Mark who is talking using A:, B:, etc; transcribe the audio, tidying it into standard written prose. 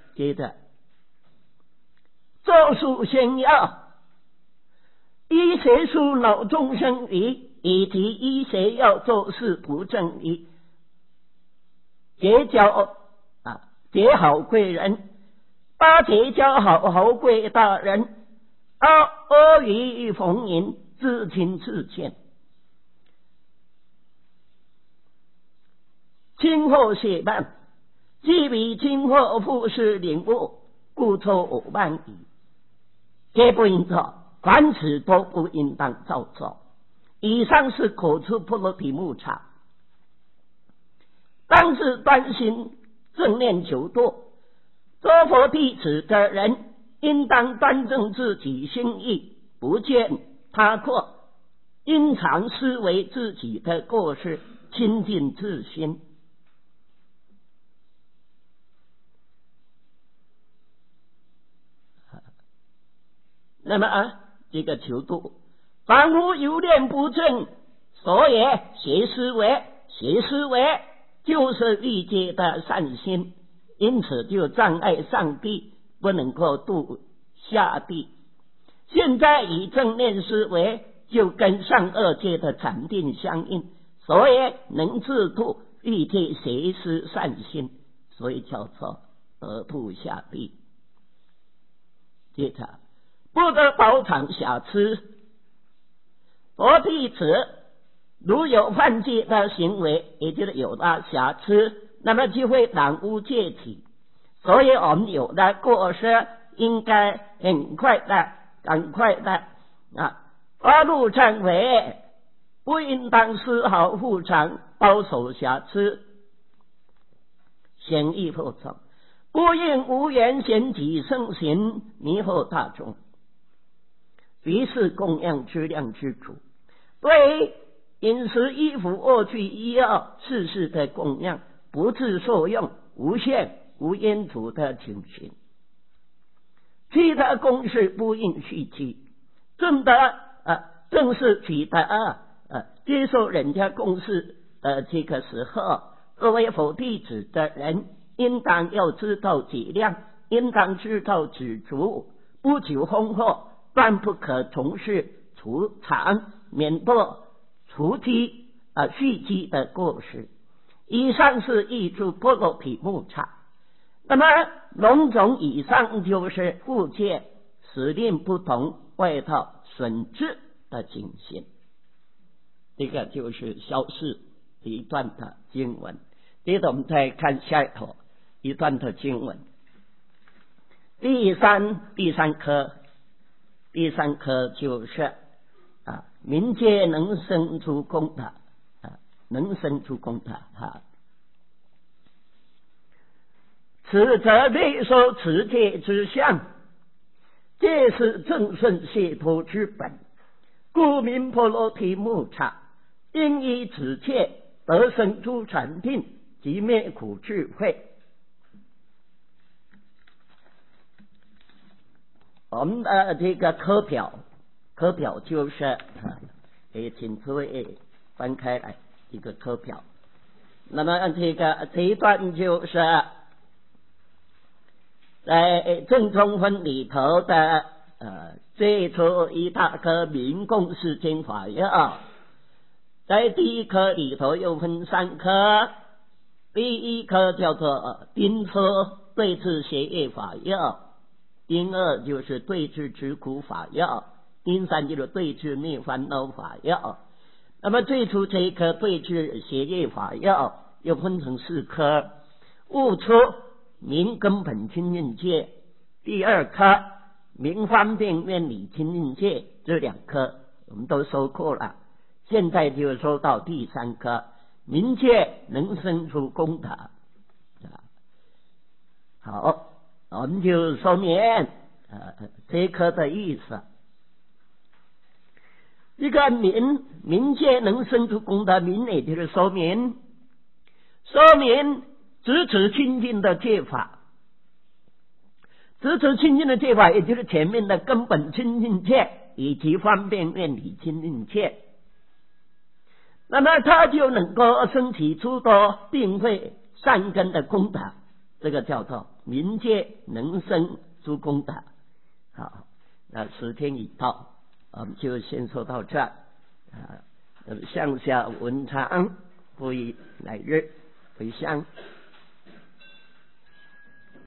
A: 接着作书先要医学书脑众生疑，以及医学要做事不正义，结好贵人，巴结交好侯贵大人，阿谀逢迎，自轻自贱。今后写办，既比今后复是领悟，故错5万矣。皆不应做，凡此都不应当照做。以上是口出波罗提木叉，当自端心正念求度。做佛弟子的人，应当端正自己心意，不见他过，应常思维自己的过失，亲近自心。那么这个求度，凡夫有念不正，所也邪思维，邪思维就是欲界的善心，因此就障碍上帝，不能够度下地。现在以正念思维，就跟上恶界的禅定相应，所以能自度欲界邪思善心，所以叫做得度下地。接着不得道场瑕疵，佛弟子如有犯戒的行为，也就是有了瑕疵，那么就会耽误戒体。所以我们有了过失，应该赶快的发怒忏悔，不应当丝毫复偿，保守瑕疵，显义复从，不应无缘显己圣行，迷惑大众。于是供养质量之主，对饮食衣服卧具医药事事的供养，不自受用，无限无烟土的情形。其他公事不应续期，正式取得接受人家公事这个时候，作为佛弟子的人，应当要知道体谅，应当知道知足，不求丰厚，断不可从事除常免堕除积蓄积的过失。以上是译注波罗提木叉。那么种种以上就是护戒使令不同，外道损智的情形。这个就是小事一段的经文。接着我们再看下一头一段的经文。第三科就是民戒能生出功德，此则内收持戒之相，戒是正顺解脱之本，故名波罗提木叉。因以此戒得生出禅定及灭苦智慧。我们的这个课表就是请各位翻开来一个课表。那么这一段就是在正宗分里头的最初一大科民共世间法要，在第一科里头又分3科。第一科叫做丁科对治邪业法要，丁2就是对治止苦法要，丁3就是对治灭烦恼法要。那么最初这一科对治邪业法要又分成4科，悟出明根本清净戒，第2科明方便愿理清净戒，这2科我们都收过了。现在就说到第3科，明戒能生出功德。好，我们就说明这一科的意思。这个明戒能生出功德，明也就是说明直持清净的戒法，直持清净的戒法，也就是前面的根本清净戒以及方便愿理清净戒。那么他就能够升起诸多定慧善根的功德。 这个叫做民间能生诸功德。好，那时间已到，我们就先说到这儿。向下文长，不以来日回乡。